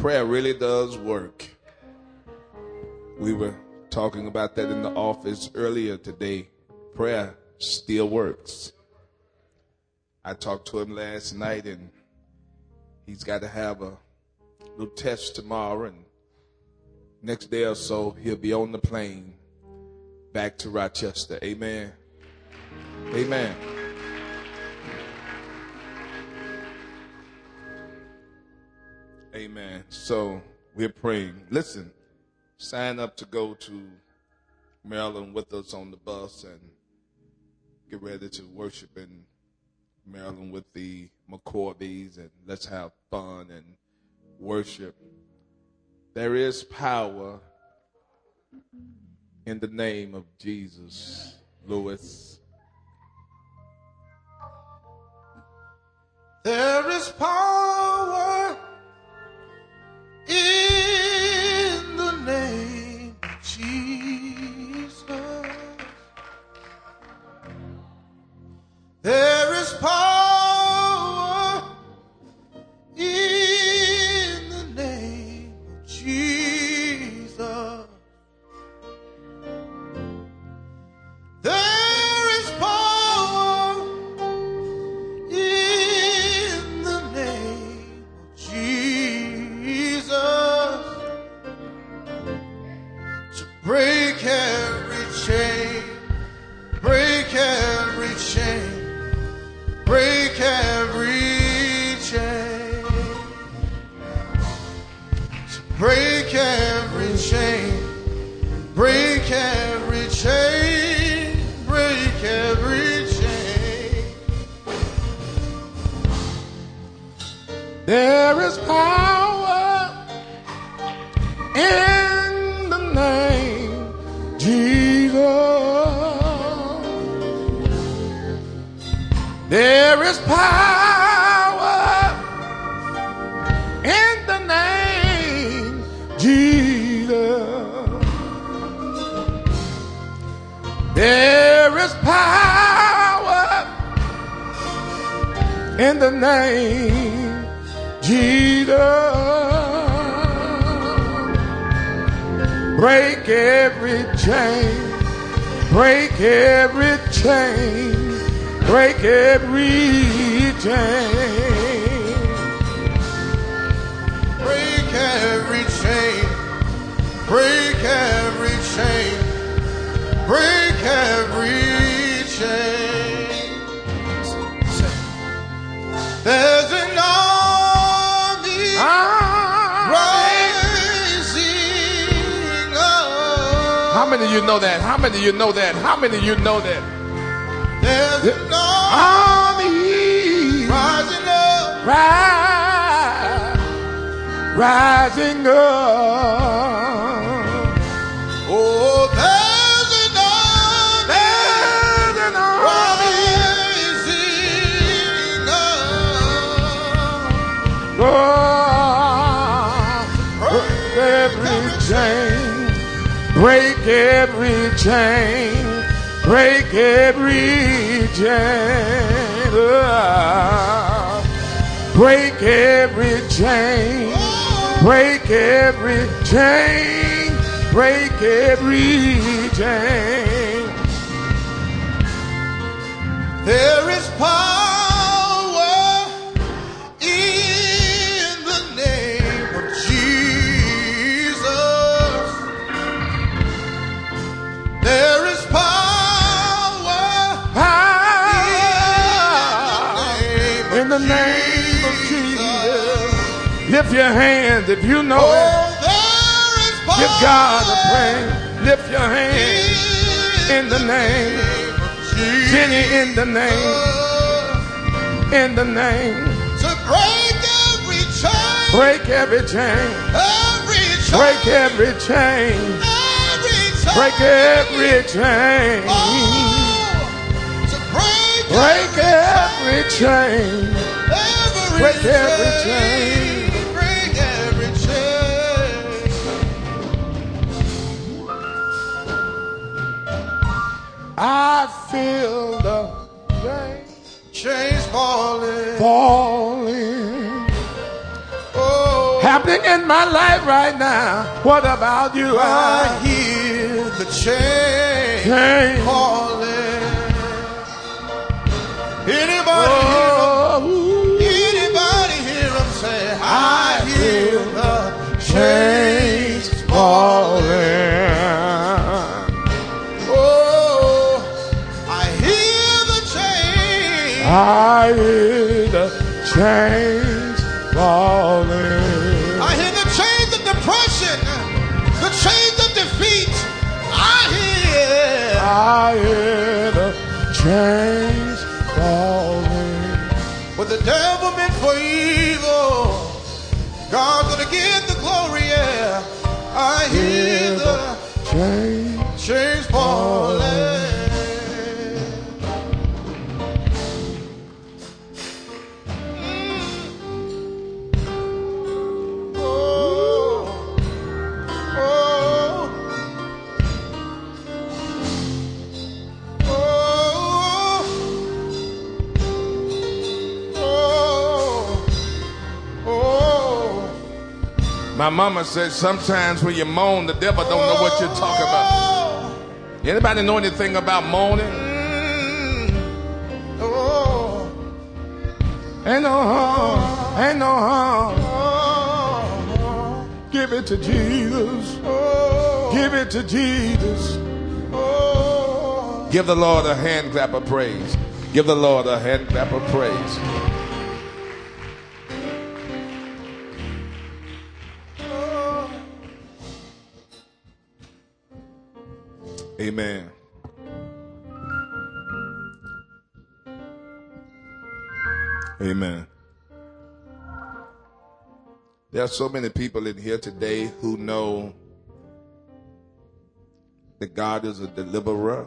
prayer really does work. We were talking about that in the office earlier today. Prayer still works. I talked to him last night, and he's got to have a little test tomorrow, and next day or so he'll be on the plane back to Rochester. Amen. Amen. Amen. So we're praying. Listen, sign up to go to Maryland with us on the bus and get ready to worship in Maryland with the McCorveys, and let's have fun and worship. There is power in the name of Jesus, Lewis. There is power in the name of Jesus. There is power in the name of Jesus. There is power in the name of Jesus to break every chain, break every chain. Break every chain, break every chain, break every chain, break every chain. There is power in the name Jesus. There is power in the name Jesus. There is power in the name Jesus. Break every chain, break every chain. Break every chain. Break every chain. Break every chain. Break every chain. There's an army rising up. How many of you know that? How many of you know that? How many of you know that? There's an army rising up, rising up. Oh, there's an army rising up. Oh, break every chain, break every chain, break every chain, break every chain, break every chain. There is power in the name of Jesus. There is in the name of Jesus. Lift your hands if you know it. Give God a praise. Lift your hands in the name. Jenny, in the name. In the name. To break every chain. Break every chain. Break every chain. Break every chain. Break every chain. Break every chain. Break every chain. I feel the chains falling. Oh, happening in my life right now. What about you? I hear the chain falling. Anybody hear him say, I hear the chains falling. Oh, I hear the chains. I hear the chains falling. I hear the chains of depression, the chains of defeat. I hear the chains falling. What the devil meant for evil, God's gonna get the glory. Yeah, I hear the chains falling. My mama said sometimes when you moan, the devil don't know what you're talking about. Anybody know anything about moaning? Ain't no harm, ain't no harm. Give it to Jesus. Give it to Jesus. Give the Lord a hand clap of praise. Give the Lord a hand clap of praise. Amen. Amen. There are so many people in here today who know that God is a deliverer.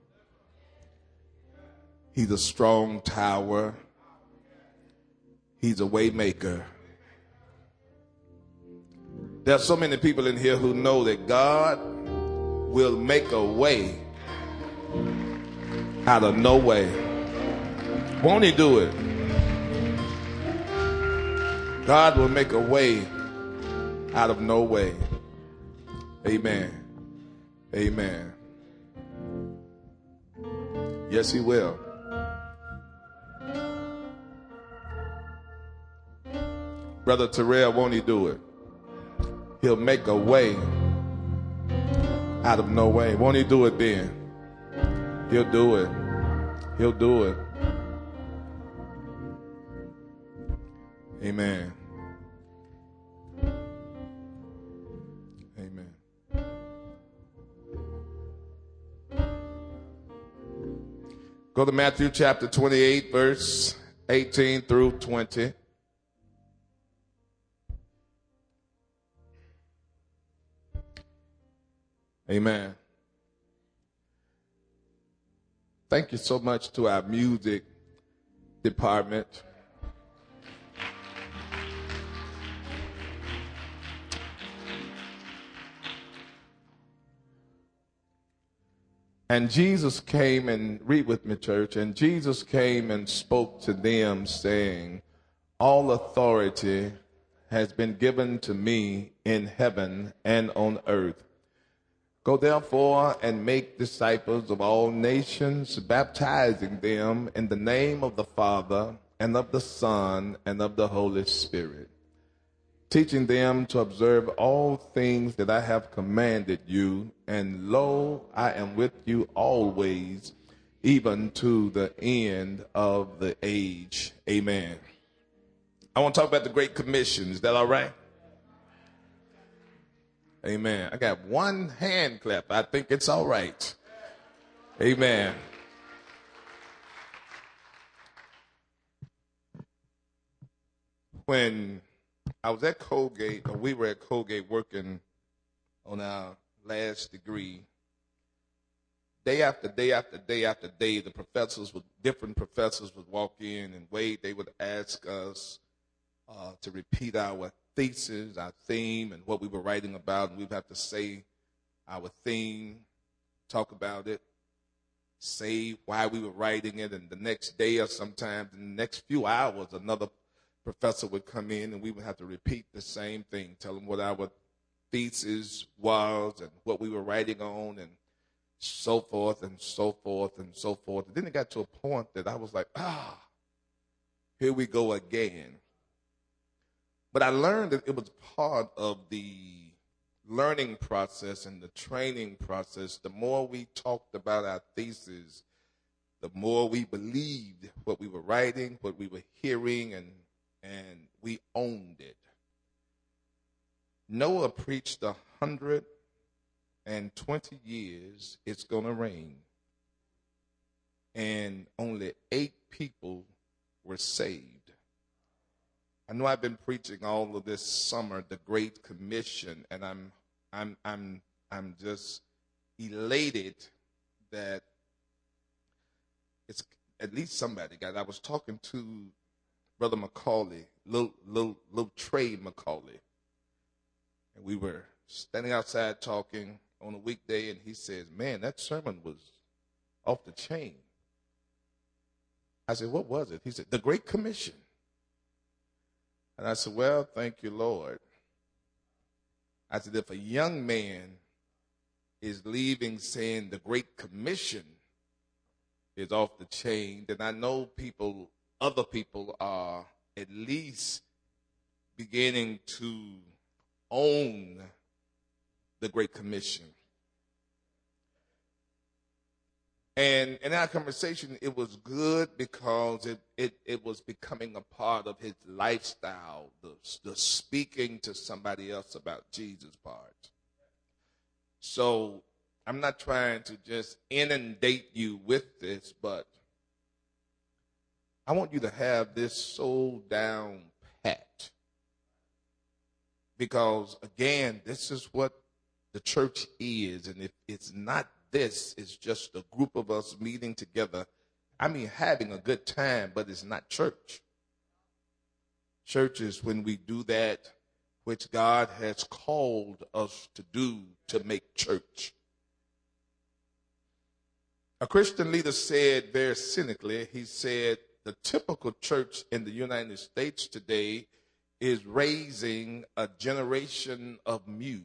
He's a strong tower. He's a way maker. There are so many people in here who know that God will make a way out of no way. Won't he do it? God will make a way out of no way. Amen. Amen. Yes, he will. Brother Terrell, won't he do it? He'll make a way out of no way. Won't he do it then? He'll do it. He'll do it. Amen. Amen. Go to Matthew chapter 28, verse 18 through 20. Amen. Thank you so much to our music department. And Jesus came and read with me, church. And Jesus came and spoke to them, saying, all authority has been given to me in heaven and on earth. Go therefore and make disciples of all nations, baptizing them in the name of the Father and of the Son and of the Holy Spirit, teaching them to observe all things that I have commanded you. And lo, I am with you always, even to the end of the age. Amen. I want to talk about the Great Commission. Is that all right? Amen. I got one hand clap. I think it's all right. Amen. When I was at Colgate, or we were at Colgate working on our last degree, day after day after day after day, different professors would walk in, and they would ask us to repeat our thesis, our theme, and what we were writing about, and we'd have to say our theme, talk about it, say why we were writing it, and the next day or sometimes in the next few hours, another professor would come in and we would have to repeat the same thing, tell him what our thesis was and what we were writing on and so forth and so forth and so forth. And then it got to a point that I was like, here we go again. But I learned that it was part of the learning process and the training process. The more we talked about our thesis, the more we believed what we were writing, what we were hearing, and we owned it. Noah preached 120 years, it's going to rain. And only 8 people were saved. I know I've been preaching all of this summer, the Great Commission, and I'm just elated that it's at least somebody got it. I was talking to Brother McCauley, little Trey McCauley, and we were standing outside talking on a weekday, and he says, "Man, that sermon was off the chain." I said, "What was it?" He said, "The Great Commission." And I said, "Well, thank you, Lord." I said, if a young man is leaving saying the Great Commission is off the chain, then I know other people are at least beginning to own the Great Commission. And in our conversation, it was good because it was becoming a part of his lifestyle, the speaking to somebody else about Jesus part. So I'm not trying to just inundate you with this, but I want you to have this so down pat. Because, again, this is what the church is, and if it's not this, is just a group of us meeting together. I mean, having a good time, but it's not church. Church is when we do that which God has called us to do, to make church. A Christian leader said very cynically, he said, the typical church in the United States today is raising a generation of mutes.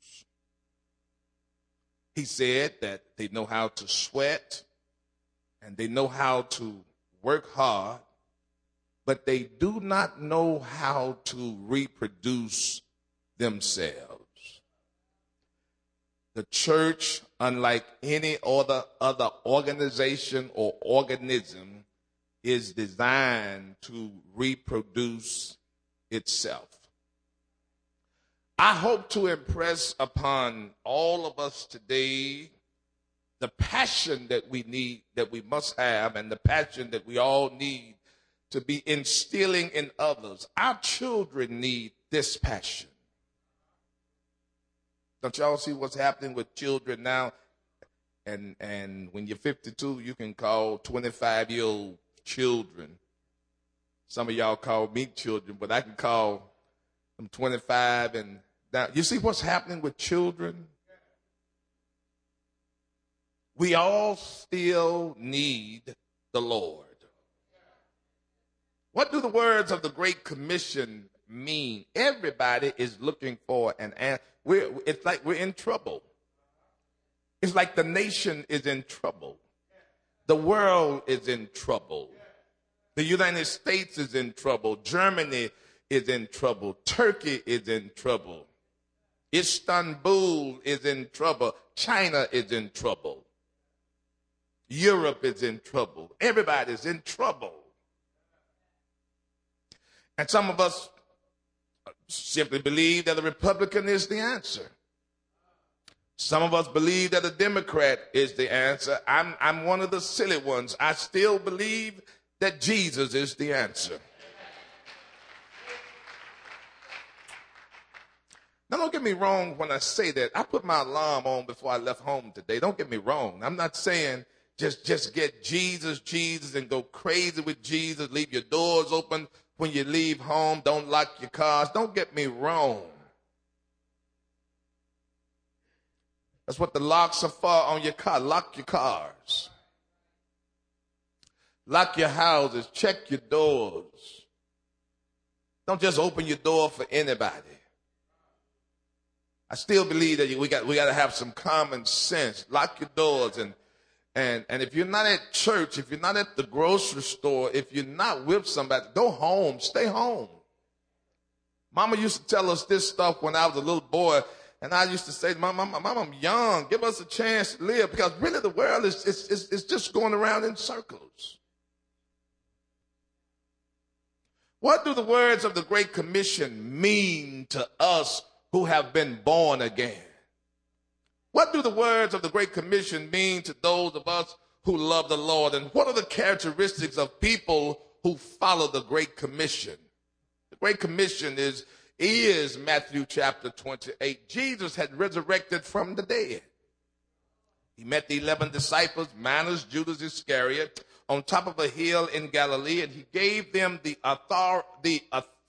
He said that they know how to sweat and they know how to work hard, but they do not know how to reproduce themselves. The church, unlike any other organization or organism, is designed to reproduce itself. I hope to impress upon all of us today the passion that we need, that we must have, and the passion that we all need to be instilling in others. Our children need this passion. Don't y'all see what's happening with children now? And when you're 52, you can call 25-year-old children. Some of y'all call me children, but I can call them 25 and now, you see what's happening with children? We all still need the Lord. What do the words of the Great Commission mean? Everybody is looking for an answer. It's like we're in trouble. It's like the nation is in trouble. The world is in trouble. The United States is in trouble. Germany is in trouble. Turkey is in trouble. Istanbul is in trouble. China is in trouble. Europe is in trouble. Everybody's in trouble. And some of us simply believe that a Republican is the answer. Some of us believe that a Democrat is the answer. I'm one of the silly ones. I still believe that Jesus is the answer. Now, don't get me wrong when I say that. I put my alarm on before I left home today. Don't get me wrong. I'm not saying just get Jesus, and go crazy with Jesus. Leave your doors open when you leave home. Don't lock your cars. Don't get me wrong. That's what the locks are for on your car. Lock your cars. Lock your houses. Check your doors. Don't just open your door for anybody. I still believe that we got to have some common sense. Lock your doors, and if you're not at church, if you're not at the grocery store, if you're not with somebody, go home. Stay home. Mama used to tell us this stuff when I was a little boy, and I used to say, Mama, I'm young. Give us a chance to live, because really the world is just going around in circles. What do the words of the Great Commission mean to us who have been born again? What do the words of the Great Commission mean to those of us who love the Lord? And what are the characteristics of people who follow the Great Commission? The Great Commission is Matthew chapter 28. Jesus had resurrected from the dead. He met the 11 disciples, minus Judas Iscariot, on top of a hill in Galilee, and he gave them the authority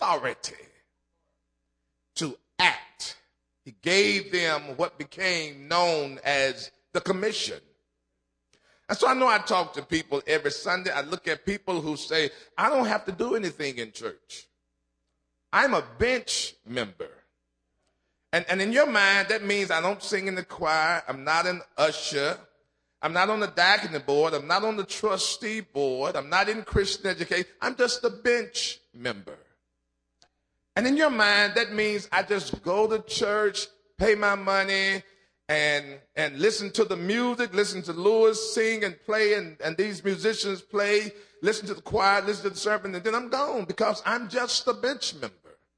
to act. He gave them what became known as the commission. And so I know I talk to people every Sunday. I look at people who say, I don't have to do anything in church. I'm a bench member. And in your mind, that means I don't sing in the choir. I'm not an usher. I'm not on the diaconate board. I'm not on the trustee board. I'm not in Christian education. I'm just a bench member. And in your mind, that means I just go to church, pay my money, and listen to the music, listen to Lewis sing and play, and these musicians play, listen to the choir, listen to the sermon, and then I'm gone because I'm just a bench member.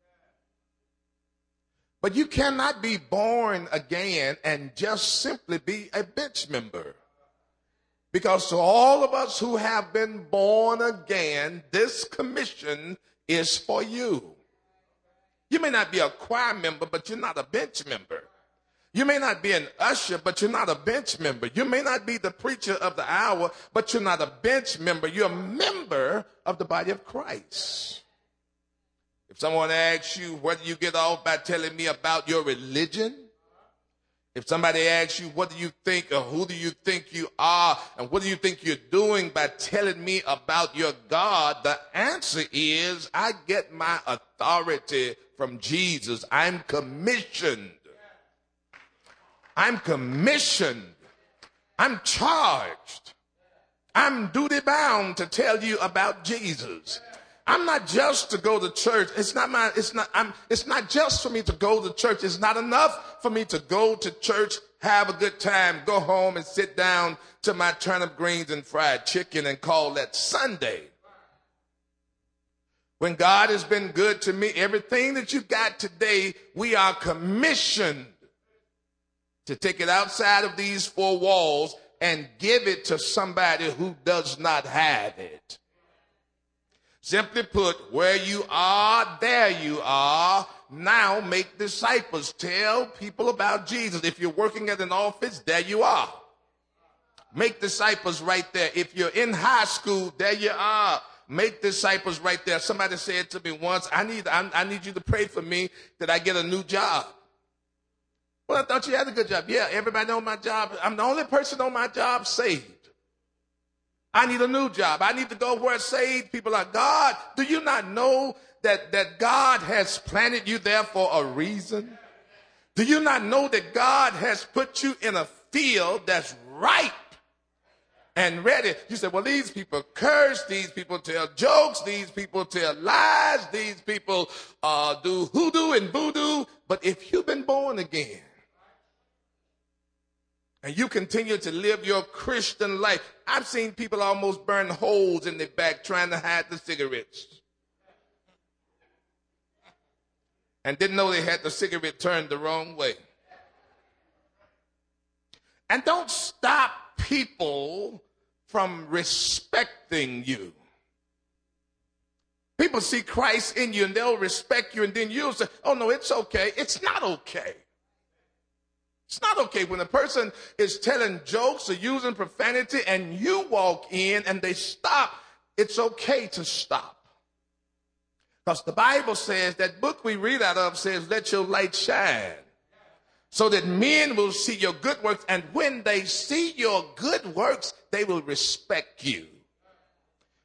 But you cannot be born again and just simply be a bench member. Because to all of us who have been born again, this commission is for you. You may not be a choir member, but you're not a bench member. You may not be an usher, but you're not a bench member. You may not be the preacher of the hour, but you're not a bench member. You're a member of the body of Christ. If someone asks you, whether you get off by telling me about your religion, if somebody asks you, what do you think, or who do you think you are, and what do you think you're doing by telling me about your God, the answer is, I get my authority from Jesus. I'm commissioned. I'm commissioned. I'm charged. I'm duty bound to tell you about Jesus. I'm not just to go to church. It's not just for me to go to church. It's not enough for me to go to church, have a good time, go home and sit down to my turnip greens and fried chicken and call that Sunday. When God has been good to me, everything that you got today, we are commissioned to take it outside of these four walls and give it to somebody who does not have it. Simply put, where you are, there you are. Now make disciples. Tell people about Jesus. If you're working at an office, there you are. Make disciples right there. If you're in high school, there you are. Make disciples right there. Somebody said to me once, I need you to pray for me that I get a new job. Well, I thought you had a good job. Yeah, everybody on my job. I'm the only person on my job saved. I need a new job. I need to go where saved people are. God, do you not know that God has planted you there for a reason? Do you not know that God has put you in a field that's ripe and ready? You say, well, these people curse, these people tell jokes, these people tell lies, these people do hoodoo and voodoo. But if you've been born again, and you continue to live your Christian life. I've seen people almost burn holes in their back trying to hide the cigarettes. And didn't know they had the cigarette turned the wrong way. And don't stop people from respecting you. People see Christ in you and they'll respect you, and then you'll say, oh no, it's okay. It's not okay. It's not okay when a person is telling jokes or using profanity and you walk in and they stop. It's okay to stop. Because the Bible says, that book we read out of says, let your light shine so that men will see your good works. And when they see your good works, they will respect you.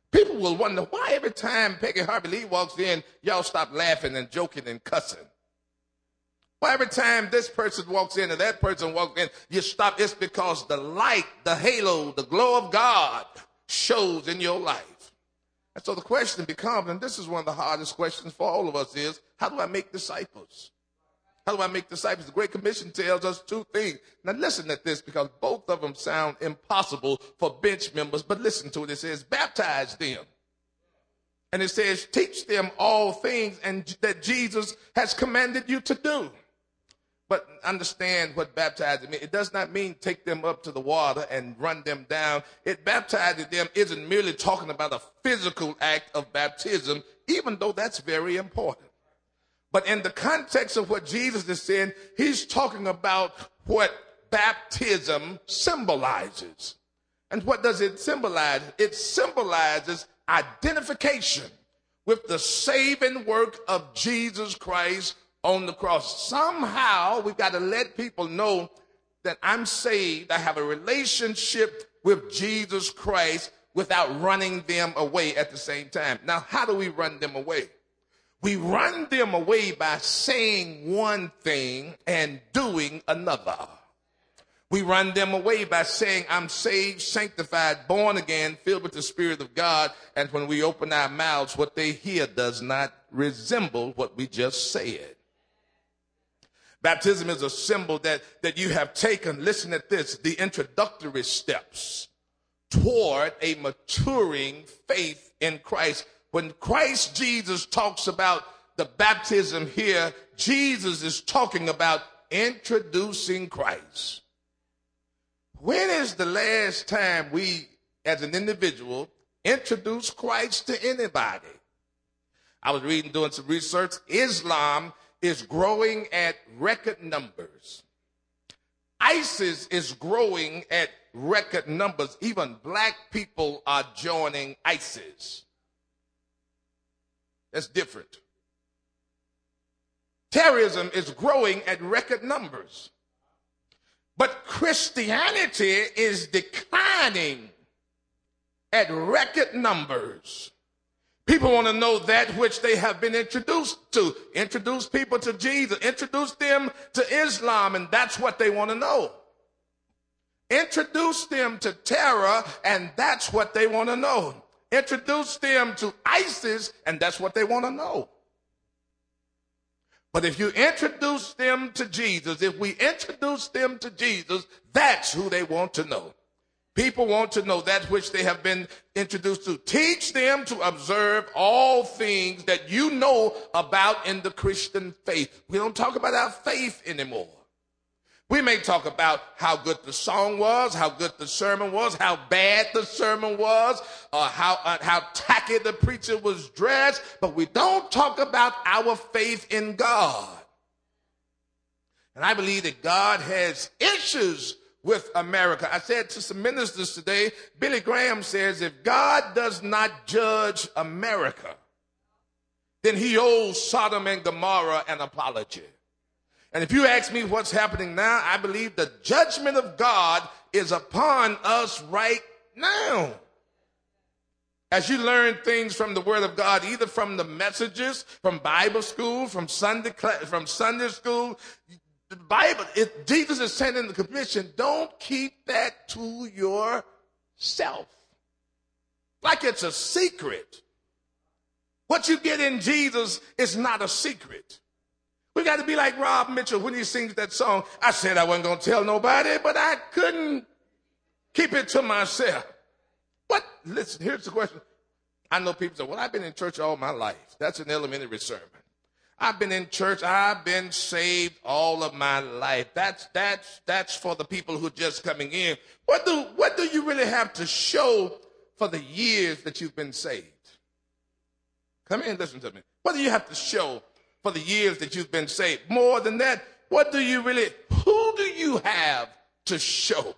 People will wonder why every time Peggy Harvey Lee walks in, y'all stop laughing and joking and cussing. Why every time this person walks in or that person walks in, you stop. It's because the light, the halo, the glow of God shows in your life. And so the question becomes, and this is one of the hardest questions for all of us, is how do I make disciples? How do I make disciples? The Great Commission tells us two things. Now listen at this, because both of them sound impossible for bench members, but listen to it. It says, baptize them. And it says, teach them all things and that Jesus has commanded you to do. But understand what baptizing means. It does not mean take them up to the water and run them down. Baptizing them isn't merely talking about a physical act of baptism, even though that's very important. But in the context of what Jesus is saying, he's talking about what baptism symbolizes. And what does it symbolize? It symbolizes identification with the saving work of Jesus Christ on the cross. Somehow we've got to let people know that I'm saved. I have a relationship with Jesus Christ without running them away at the same time. Now, how do we run them away? We run them away by saying one thing and doing another. We run them away by saying, I'm saved, sanctified, born again, filled with the Spirit of God. And when we open our mouths, what they hear does not resemble what we just said. Baptism is a symbol that you have taken, listen at this, the introductory steps toward a maturing faith in Christ. When Christ Jesus talks about the baptism here, Jesus is talking about introducing Christ. When is the last time we, as an individual, introduced Christ to anybody? I was doing some research. Islam is growing at record numbers. ISIS is growing at record numbers. Even black people are joining ISIS. That's different. Terrorism is growing at record numbers. But Christianity is declining at record numbers. People want to know that which they have been introduced to. Introduce people to Jesus. Introduce them to Islam, and that's what they want to know. Introduce them to terror, and that's what they want to know. Introduce them to ISIS, and that's what they want to know. But if you introduce them to Jesus, if we introduce them to Jesus, that's who they want to know. People want to know that which they have been introduced to. Teach them to observe all things that you know about in the Christian faith. We don't talk about our faith anymore. We may talk about how good the song was, how good the sermon was, how bad the sermon was, or how tacky the preacher was dressed, but we don't talk about our faith in God. And I believe that God has issues with America. I said to some ministers today, Billy Graham says, if God does not judge America, then he owes Sodom and Gomorrah an apology. And if you ask me what's happening now, I believe the judgment of God is upon us right now. As you learn things from the Word of God, either from the messages, from Bible school, from Sunday school, the Bible, Jesus is saying in the commission, don't keep that to yourself. Like it's a secret. What you get in Jesus is not a secret. We got to be like Rob Mitchell when he sings that song. I said I wasn't going to tell nobody, but I couldn't keep it to myself. What? Listen, here's the question. I know people say, well, I've been in church all my life. That's an elementary sermon. I've been in church. I've been saved all of my life. That's for the people who are just coming in. What do you really have to show for the years that you've been saved? Come in and listen to me. What do you have to show for the years that you've been saved? More than that, who do you have to show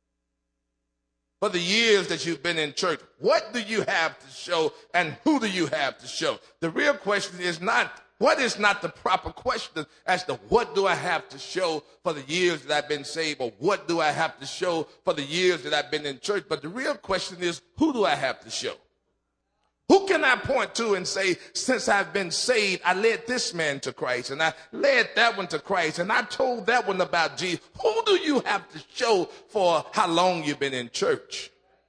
for the years that you've been in church? What do you have to show, and who do you have to show? The real question is not, what is not the proper question as to what do I have to show for the years that I've been saved, or what do I have to show for the years that I've been in church? But the real question is, who do I have to show? Who can I point to and say, since I've been saved, I led this man to Christ, and I led that one to Christ, and I told that one about Jesus? Who do you have to show for how long you've been in church?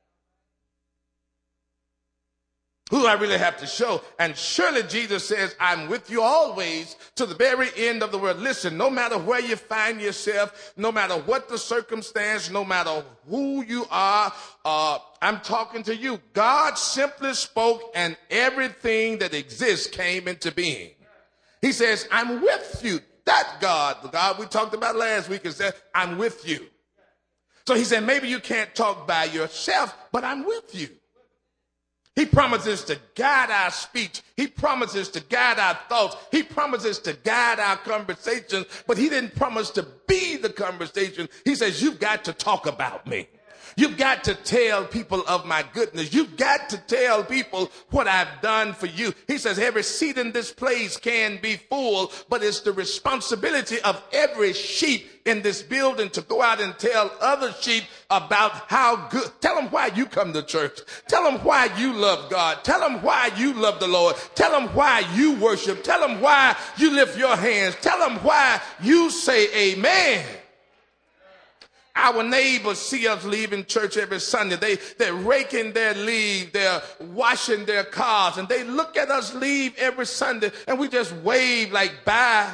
Who do I really have to show? And surely Jesus says, I'm with you always to the very end of the world. Listen, no matter where you find yourself, no matter what the circumstance, no matter who you are, I'm talking to you. God simply spoke and everything that exists came into being. He says, I'm with you. That God, the God we talked about last week, is that I'm with you. So he said, maybe you can't talk by yourself, but I'm with you. He promises to guide our speech. He promises to guide our thoughts. He promises to guide our conversations, but he didn't promise to be the conversation. He says, you've got to talk about me. You've got to tell people of my goodness. You've got to tell people what I've done for you. He says every seat in this place can be full, but it's the responsibility of every sheep in this building to go out and tell other sheep about how good. Tell them why you come to church. Tell them why you love God. Tell them why you love the Lord. Tell them why you worship. Tell them why you lift your hands. Tell them why you say amen. Our neighbors see us leaving church every Sunday. They're raking their leaves, they're washing their cars, and they look at us leave every Sunday, and we just wave like, bye.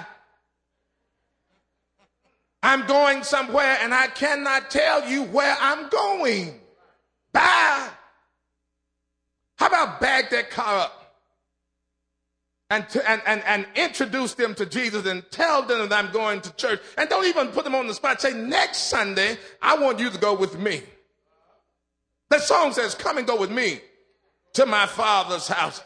I'm going somewhere, and I cannot tell you where I'm going. Bye. How about bag that car up and introduce them to Jesus and tell them that I'm going to church, and don't even put them on the spot. Say, next Sunday, I want you to go with me. That song says, come and go with me to my Father's house.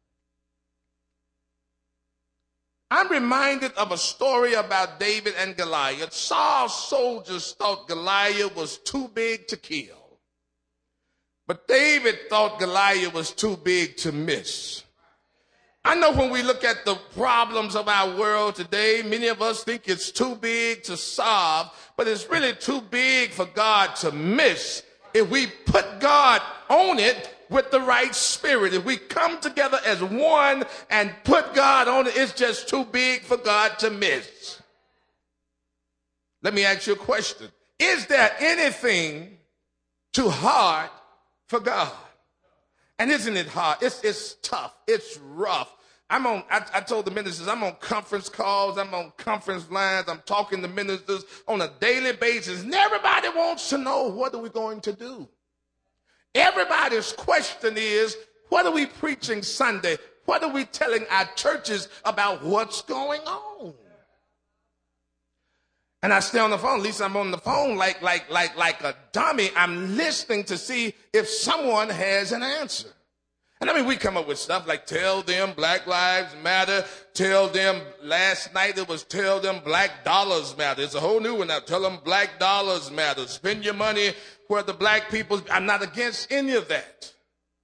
I'm reminded of a story about David and Goliath. Saul's soldiers thought Goliath was too big to kill, but David thought Goliath was too big to miss. I know when we look at the problems of our world today, many of us think it's too big to solve, but it's really too big for God to miss if we put God on it with the right spirit. If we come together as one and put God on it, it's just too big for God to miss. Let me ask you a question. Is there anything too hard for God? And isn't it hard? It's tough. It's rough. I told the ministers, I'm on conference calls. I'm on conference lines. I'm talking to ministers on a daily basis. And everybody wants to know, what are we going to do? Everybody's question is, what are we preaching Sunday? What are we telling our churches about what's going on? And I stay on the phone. At least I'm on the phone like a dummy. I'm listening to see if someone has an answer. And I mean, we come up with stuff like tell them Black Lives Matter. Tell them, last night it was tell them Black Dollars Matter. It's a whole new one now. Tell them Black Dollars Matter. Spend your money where the black people. I'm not against any of that.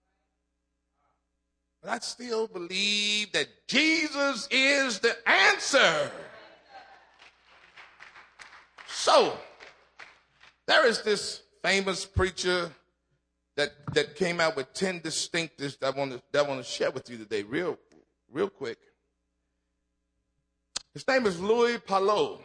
But I still believe that Jesus is the answer. So, there is this famous preacher that came out with 10 distinctives that I want to share with you today, real quick. His name is Luis Paulo,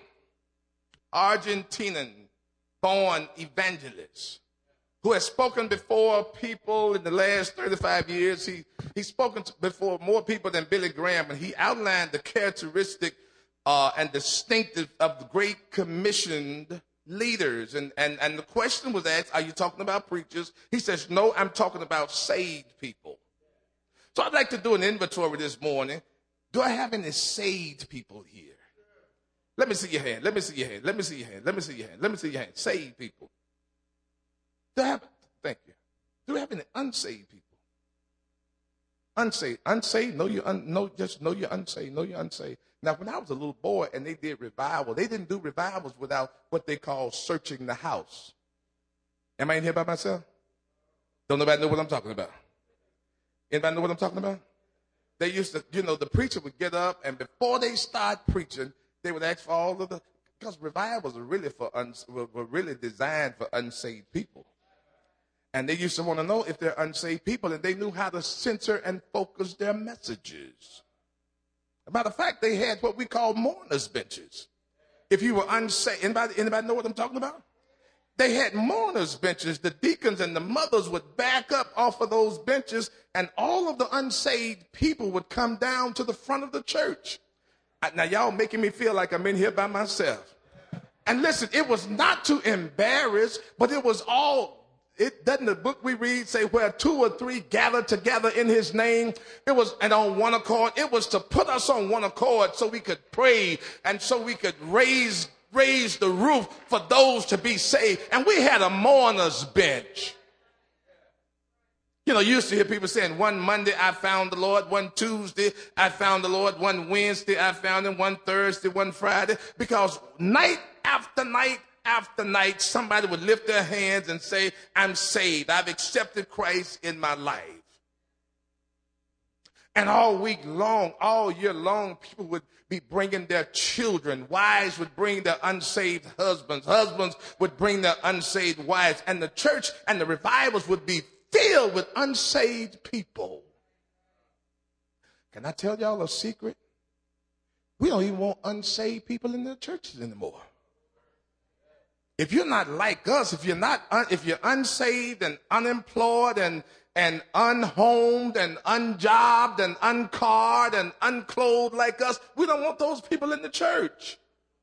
Argentinian-born evangelist, who has spoken before people in the last 35 years. He's spoken before more people than Billy Graham, and he outlined the characteristic and distinctive of the Great Commissioned leaders. And the question was asked, are you talking about preachers? He says, no, I'm talking about saved people. So I'd like to do an inventory this morning. Do I have any saved people here? Let me see your hand. Let me see your hand. Let me see your hand. Let me see your hand. Let me see your hand. Saved people. Thank you. Do we have any unsaved people? Unsaved. Unsaved? Just know you're unsaved. Know you're unsaved. Now, when I was a little boy and they did revival, they didn't do revivals without what they call searching the house. Am I in here by myself? Don't nobody know what I'm talking about? Anybody know what I'm talking about? They used to, the preacher would get up, and before they start preaching, they would ask for all of because revivals are really were really designed for unsaved people. And they used to want to know if they're unsaved people, and they knew how to center and focus their messages. As a matter of fact, they had what we call mourners' benches. If you were unsaved, anybody know what I'm talking about? They had mourners' benches. The deacons and the mothers would back up off of those benches, and all of the unsaved people would come down to the front of the church. Now, y'all making me feel like I'm in here by myself. And listen, it was not to embarrass, but it was all. It doesn't the book we read say where 2 or 3 gather together in his name? It was, and on one accord, it was to put us on one accord so we could pray and so we could raise the roof for those to be saved. And we had a mourner's bench. You know, you used to hear people saying, one Monday I found the Lord, one Tuesday I found the Lord, one Wednesday I found him, one Thursday, one Friday, because night after night after night, somebody would lift their hands and say, I'm saved. I've accepted Christ in my life. And all week long, all year long, people would be bringing their children. Wives would bring their unsaved husbands. Husbands would bring their unsaved wives. And the church and the revivals would be filled with unsaved people. Can I tell y'all a secret? We don't even want unsaved people in the churches anymore. If you're not like us, if you're unsaved and unemployed and unhomed and unjobbed and uncarred and unclothed like us, we don't want those people in the church.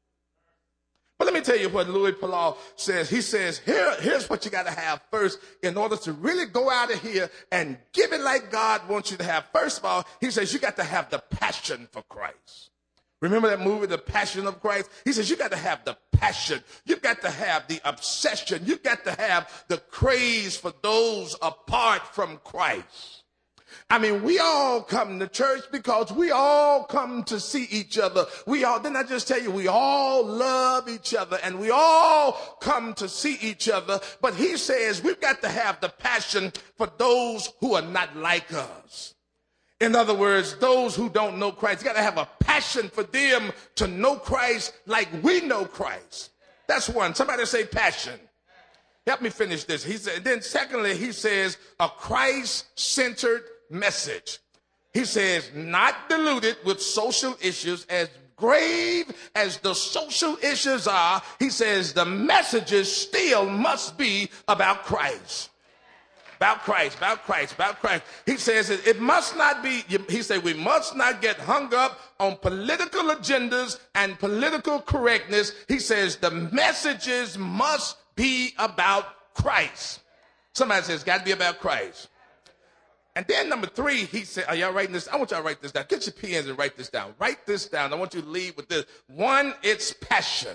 But let me tell you what Louis Palau says. He says, here's what you got to have first in order to really go out of here and give it like God wants you to have. First of all, he says you got to have the passion for Christ. Remember that movie, The Passion of Christ? He says you got to have the passion. You've got to have the obsession. You've got to have the craze for those apart from Christ. I mean, we all come to church because we all come to see each other. Didn't I just tell you, we all love each other and we all come to see each other. But he says we've got to have the passion for those who are not like us. In other words, those who don't know Christ, you got to have a passion for them to know Christ like we know Christ. That's one. Somebody say passion. Help me finish this. He said, then secondly, he says a Christ-centered message. He says, not diluted with social issues. As grave as the social issues are, he says the messages still must be about Christ. About Christ, about Christ, about Christ. He says it must not be, he said we must not get hung up on political agendas and political correctness. He says the messages must be about Christ. Somebody says it's got to be about Christ. And then number 3, he said, are y'all writing this? I want y'all to write this down. Get your pens and write this down. Write this down. I want you to leave with this. 1, it's passion.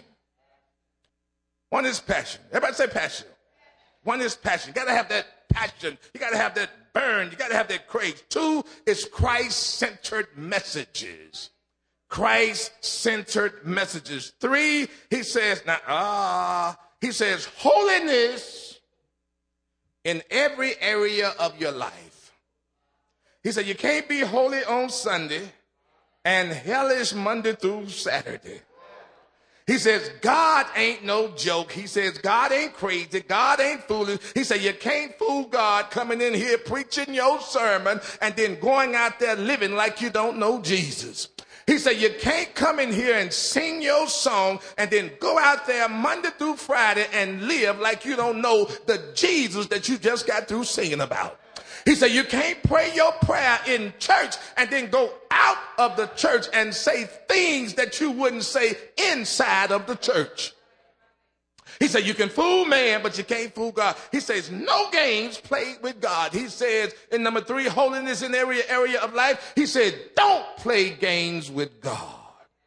1 is passion. Everybody say passion. 1 is passion. You got to have that passion. You got to have that burn. You got to have that craze. 2 is Christ-centered messages. Christ-centered messages. 3, he says, he says holiness in every area of your life. He said you can't be holy on Sunday and hellish Monday through Saturday. He says, God ain't no joke. He says, God ain't crazy. God ain't foolish. He said, you can't fool God coming in here preaching your sermon and then going out there living like you don't know Jesus. He said, you can't come in here and sing your song and then go out there Monday through Friday and live like you don't know the Jesus that you just got through singing about. He said, you can't pray your prayer in church and then go out of the church and say things that you wouldn't say inside of the church. He said, you can fool man, but you can't fool God. He says, no games played with God. He says, in number 3, holiness in every area of life. He said, don't play games with God.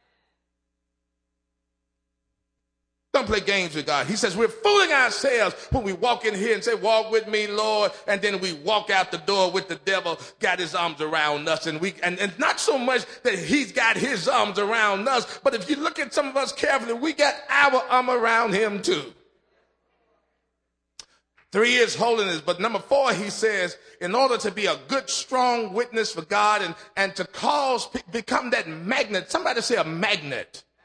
Don't play games with God. He says we're fooling ourselves when we walk in here and say, walk with me, Lord. And then we walk out the door with the devil got his arms around us. And not so much that he's got his arms around us, but if you look at some of us carefully, we got our arm around him too. 3 is holiness. But number 4, he says, in order to be a good, strong witness for God and to become that magnet. Somebody say a magnet.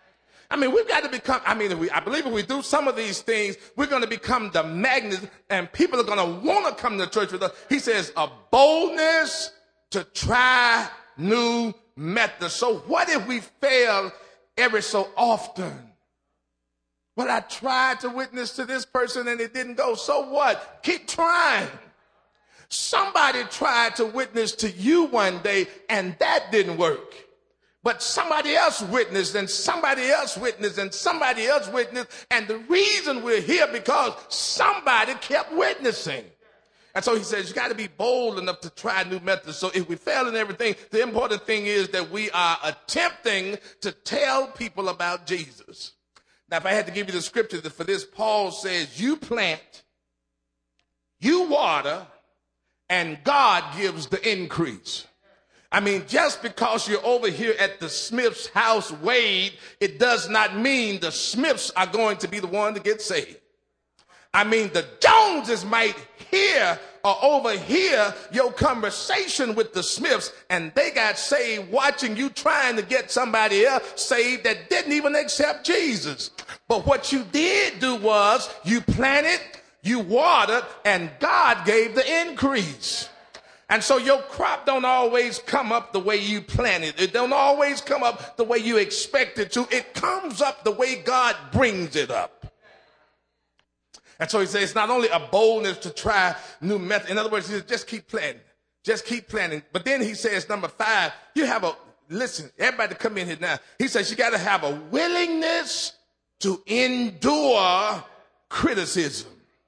I mean, we've got to become, I believe if we do some of these things, we're going to become the magnet, and people are going to want to come to church with us. He says, a boldness to try new methods. So what if we fail every so often? Well, I tried to witness to this person and it didn't go. So what? Keep trying. Somebody tried to witness to you one day and that didn't work. But somebody else witnessed and somebody else witnessed and somebody else witnessed. And the reason we're here because somebody kept witnessing. And so he says, you got to be bold enough to try new methods. So if we fail in everything, the important thing is that we are attempting to tell people about Jesus. Now, if I had to give you the scripture for this, Paul says, you plant, you water, and God gives the increase. I mean, just because you're over here at the Smith's house, Wade, it does not mean the Smiths are going to be the one to get saved. I mean, the Joneses might hear or overhear your conversation with the Smiths, and they got saved watching you trying to get somebody else saved that didn't even accept Jesus. But what you did do was you planted, you watered, and God gave the increase. And so your crop don't always come up the way you planted. It don't always come up the way you expect it to. It comes up the way God brings it up. And so he says it's not only a boldness to try new methods. In other words, he says, just keep planting. Just keep planting. But then he says, number 5, you have listen, everybody come in here now. He says you got to have a willingness to endure criticism.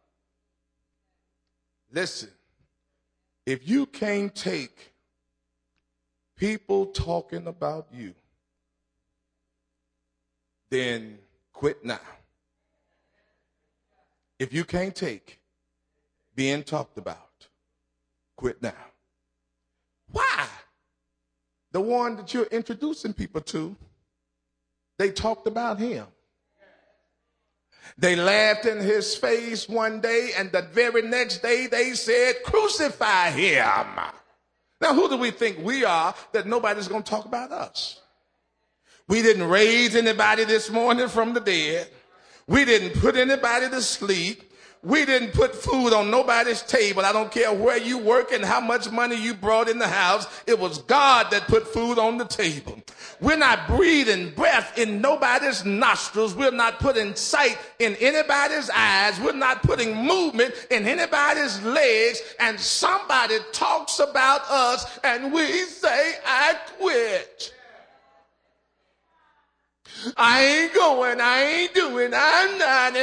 Listen. If you can't take people talking about you, then quit now. If you can't take being talked about, quit now. Why? The one that you're introducing people to, they talked about him. They laughed in his face one day, and the very next day they said, crucify him. Now, who do we think we are that nobody's going to talk about us? We didn't raise anybody this morning from the dead. We didn't put anybody to sleep. We didn't put food on nobody's table. I don't care where you work and how much money you brought in the house. It was God that put food on the table. We're not breathing breath in nobody's nostrils. We're not putting sight in anybody's eyes. We're not putting movement in anybody's legs. And somebody talks about us and we say, I quit. I ain't going, I ain't doing, I'm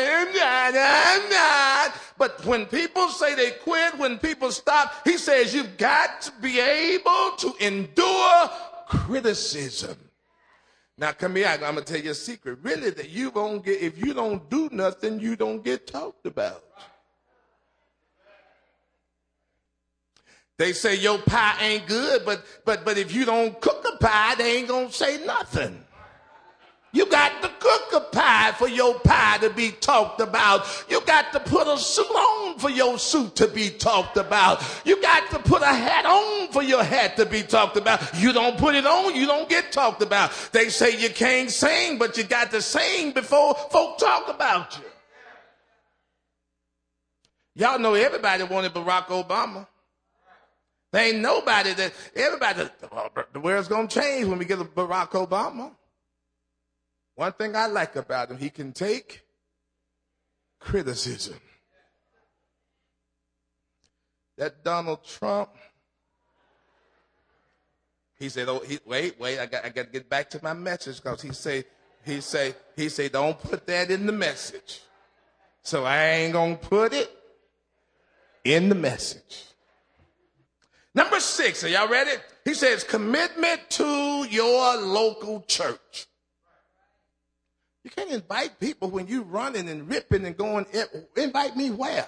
not. But when people say they quit, when people stop, he says you've got to be able to endure criticism. Now come here, I'm going to tell you a secret. Really, that you won't get, if you don't do nothing, you don't get talked about. They say your pie ain't good, but if you don't cook a pie, they ain't going to say nothing. You got to cook a pie for your pie to be talked about. You got to put a suit on for your suit to be talked about. You got to put a hat on for your hat to be talked about. You don't put it on, you don't get talked about. They say you can't sing, but you got to sing before folk talk about you. Y'all know everybody wanted Barack Obama. There ain't nobody that, everybody, the world's going to change when we get a Barack Obama. One thing I like about him, he can take criticism. That Donald Trump, he said, "Oh, wait, I got to get back to my message," because he say, don't put that in the message. So I ain't gonna put it in the message. Number 6, are y'all ready? He says, commitment to your local church. You can't invite people when you running and ripping and going, invite me where?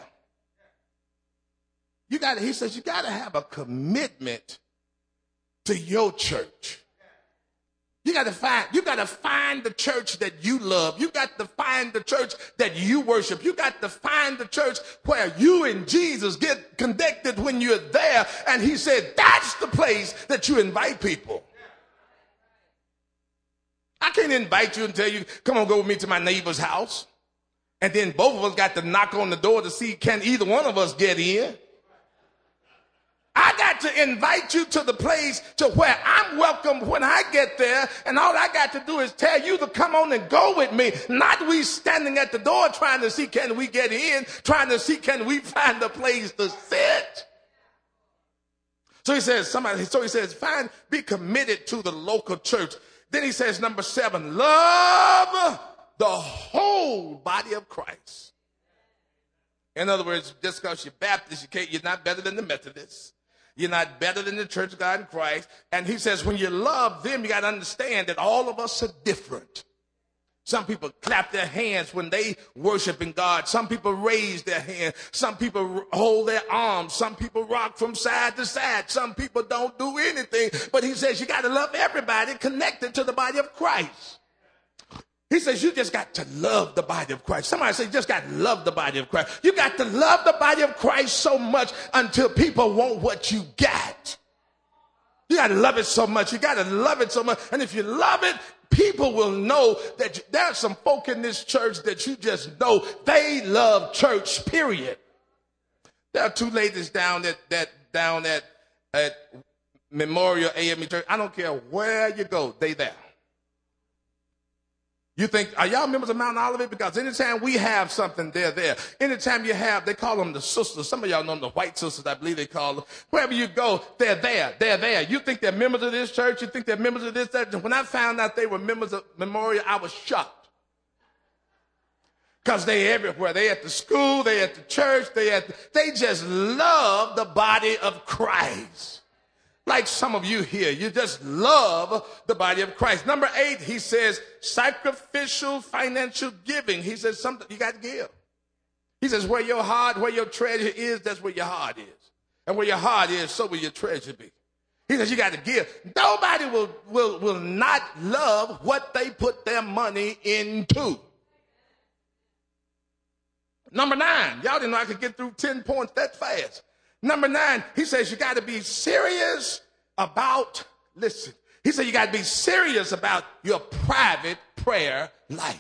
He says you got to have a commitment to your church. You got to find the church that you love. You got to find the church that you worship. You got to find the church where you and Jesus get connected when you're there. And he said, that's the place that you invite people. I can't invite you and tell you, come on, go with me to my neighbor's house. And then both of us got to knock on the door to see, can either one of us get in? I got to invite you to the place to where I'm welcome when I get there, and all I got to do is tell you to come on and go with me, not we standing at the door trying to see, can we get in, trying to see, can we find a place to sit? So he says, be committed to the local church. Then he says, number 7, love the whole body of Christ. In other words, just because you're Baptist, you're not better than the Methodists. You're not better than the Church of God in Christ. And he says, when you love them, you got to understand that all of us are different. Some people clap their hands when they worship in God. Some people raise their hand. Some people hold their arms. Some people rock from side to side. Some people don't do anything. But he says you got to love everybody connected to the body of Christ. He says you just got to love the body of Christ. Somebody say you just got to love the body of Christ. You got to love the body of Christ so much until people want what you got. You got to love it so much. You got to love it so much. And if you love it, people will know that there are some folk in this church that you just know they love church, period. There are 2 ladies down at Memorial AME Church. I don't care where you go, they there. You think, are y'all members of Mount Olivet? Because anytime we have something, they're there. Anytime you have, they call them the sisters. Some of y'all know them, the white sisters, I believe they call them. Wherever you go, they're there. They're there. You think they're members of this church? You think they're members of this church? When I found out they were members of Memorial, I was shocked. Because they everywhere. They at the school, they at the church, they just love the body of Christ. Like some of you here, you just love the body of Christ. Number 8, he says, sacrificial financial giving. He says something you got to give. He says where your treasure is, that's where your heart is. And where your heart is, so will your treasure be. He says you got to give. Nobody will not love what they put their money into. Number 9, y'all didn't know I could get through 10 points that fast. Number 9, he says you got to be serious about, listen, he said you got to be serious about your private prayer life.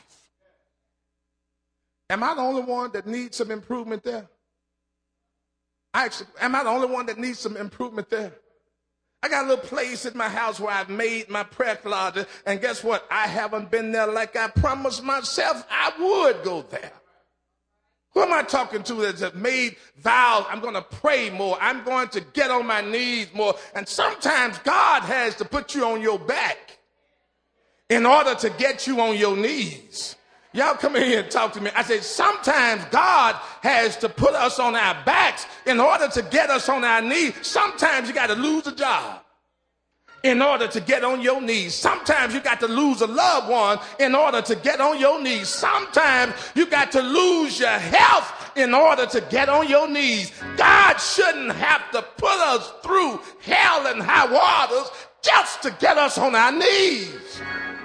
Am I the only one that needs some improvement there? Am I the only one that needs some improvement there? I got a little place in my house where I've made my prayer closet, and guess what? I haven't been there like I promised myself I would go there. Who am I talking to that have made vows? I'm going to pray more. I'm going to get on my knees more. And sometimes God has to put you on your back in order to get you on your knees. Y'all come in here and talk to me. I said, sometimes God has to put us on our backs in order to get us on our knees. Sometimes you got to lose a job in order to get on your knees. Sometimes you got to lose a loved one in order to get on your knees. Sometimes you got to lose your health in order to get on your knees. God shouldn't have to put us through hell and high waters just to get us on our knees.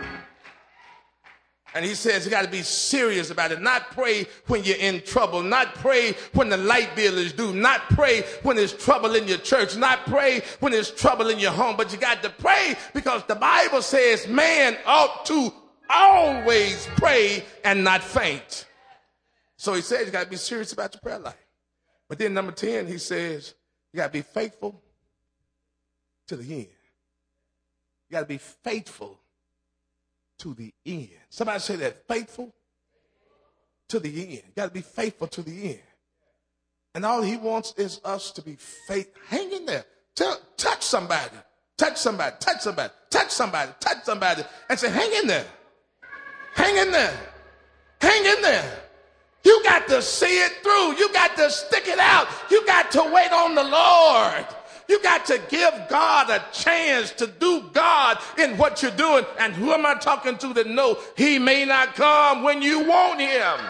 And he says you got to be serious about it. Not pray when you're in trouble. Not pray when the light bill is due. Not pray when there's trouble in your church. Not pray when there's trouble in your home. But you got to pray because the Bible says man ought to always pray and not faint. So he says you got to be serious about your prayer life. But then number 10, he says you got to be faithful to the end. You got to be faithful to the end. Somebody say that, faithful to the end. You got to be faithful to the end. And all he wants is us to be faithful. Hang in there. Touch somebody. Touch somebody. Touch somebody. Touch somebody. Touch somebody. And say, hang in there. Hang in there. Hang in there. You got to see it through. You got to stick it out. You got to wait on the Lord. You got to give God a chance to do God in what you're doing. And who am I talking to that know he may not come when you want him?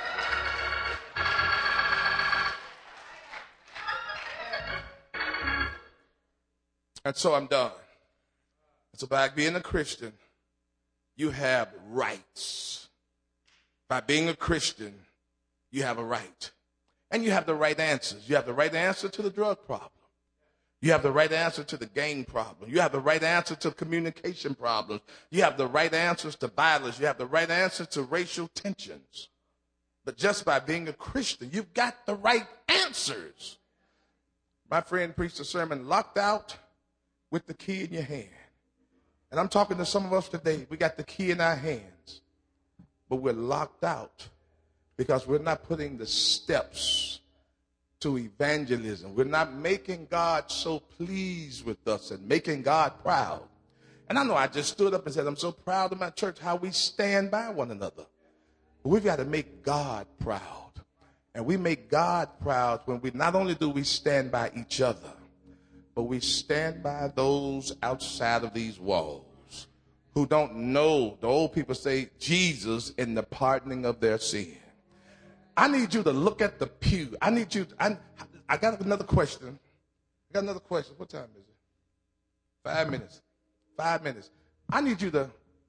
And so I'm done. It's about being a Christian. You have rights. By being a Christian, you have a right. And you have the right answers. You have the right answer to the drug problem. You have the right answer to the gang problem. You have the right answer to communication problems. You have the right answers to violence. You have the right answer to racial tensions. But just by being a Christian, you've got the right answers. My friend preached a sermon, Locked Out with the Key in Your Hand. And I'm talking to some of us today. We got the key in our hands, but we're locked out because we're not putting the steps to evangelism. We're not making God so pleased with us and making God proud. And I know I just stood up and said, I'm so proud of my church, how we stand by one another. But we've got to make God proud. And we make God proud when we not only do we stand by each other, but we stand by those outside of these walls who don't know, the old people say, Jesus in the pardoning of their sin. I need you to look at the pew. I got another question. What time is it? 5 minutes. 5 minutes. I need you to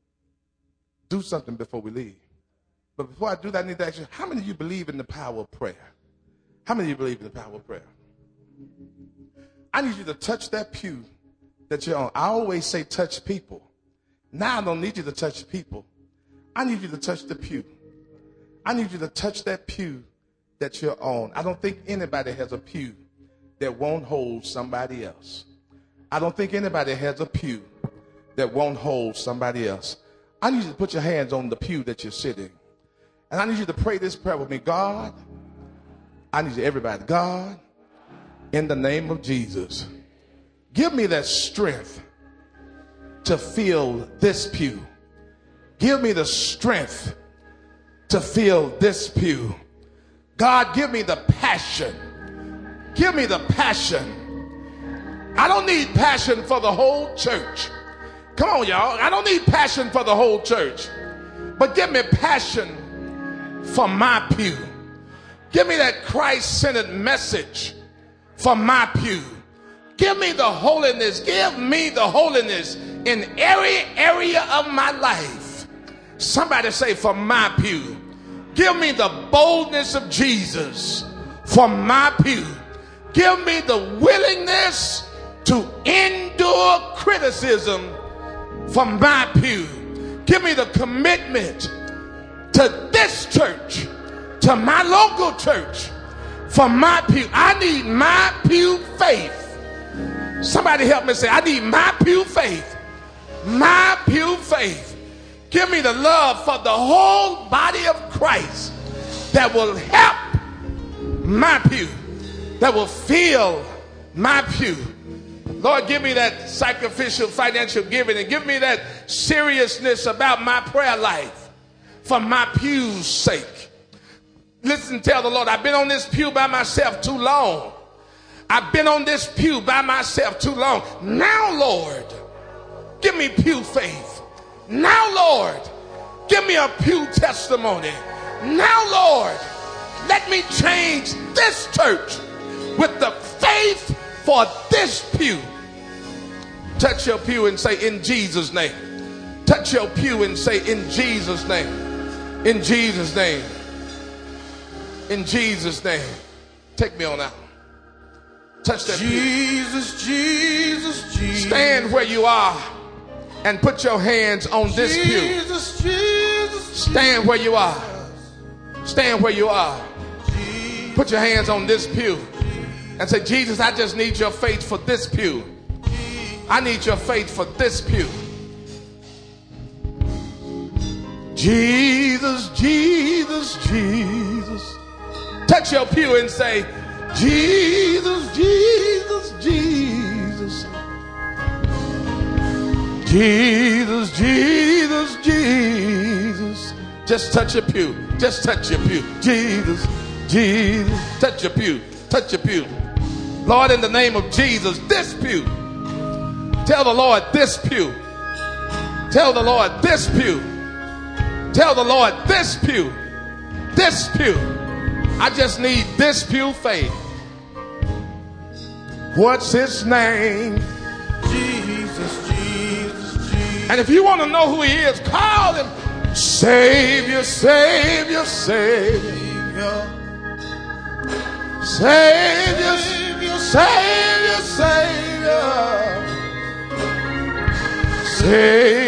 do something before we leave. But before I do that, I need to ask you, how many of you believe in the power of prayer? How many of you believe in the power of prayer? I need you to touch that pew that you're on. I always say touch people. Now I don't need you to touch people. I need you to touch the pew. I need you to touch that pew that you're on. I don't think anybody has a pew that won't hold somebody else. I don't think anybody has a pew that won't hold somebody else. I need you to put your hands on the pew that you're sitting. And I need you to pray this prayer with me. God, I need you, everybody. God, in the name of Jesus, give me that strength to fill this pew. Give me the strength to fill this pew. God, give me the passion. Give me the passion. I don't need passion for the whole church. Come on, y'all. I don't need passion for the whole church. But give me passion for my pew. Give me that Christ-centered message for my pew. Give me the holiness. Give me the holiness in every area of my life. Somebody say, for my pew. Give me the boldness of Jesus for my pew. Give me the willingness to endure criticism for my pew. Give me the commitment to this church, to my local church, for my pew. I need my pew faith. Somebody help me say, I need my pew faith. My pew faith. Give me the love for the whole body of Christ that will help my pew, that will fill my pew. Lord, give me that sacrificial financial giving and give me that seriousness about my prayer life for my pew's sake. Listen, tell the Lord, I've been on this pew by myself too long. I've been on this pew by myself too long. Now, Lord, give me pew faith. Now, Lord, give me a pew testimony. Now, Lord, let me change this church with the faith for this pew. Touch your pew and say, in Jesus' name. Touch your pew and say, in Jesus' name. In Jesus' name. In Jesus' name. Take me on out. Touch that Jesus, pew. Jesus, Jesus. Stand where you are and put your hands on this pew. Jesus, Jesus. Stand where you are. Stand where you are. Jesus. Put your hands on this pew and say, Jesus, I just need your faith for this pew. I need your faith for this pew. Jesus, Jesus, Jesus. Touch your pew and say, Jesus, Jesus, Jesus. Jesus, Jesus, Jesus. Just touch your pew. Just touch your pew. Jesus, Jesus. Touch your pew. Touch your pew. Lord, in the name of Jesus, this pew. Tell the Lord, this pew. Tell the Lord, this pew. Tell the Lord, this pew. This pew. I just need this pew faith. What's his name? Jesus, Jesus, Jesus. And if you want to know who he is, call him Savior, Savior, Savior. Savior, Savior, Savior, Savior. Say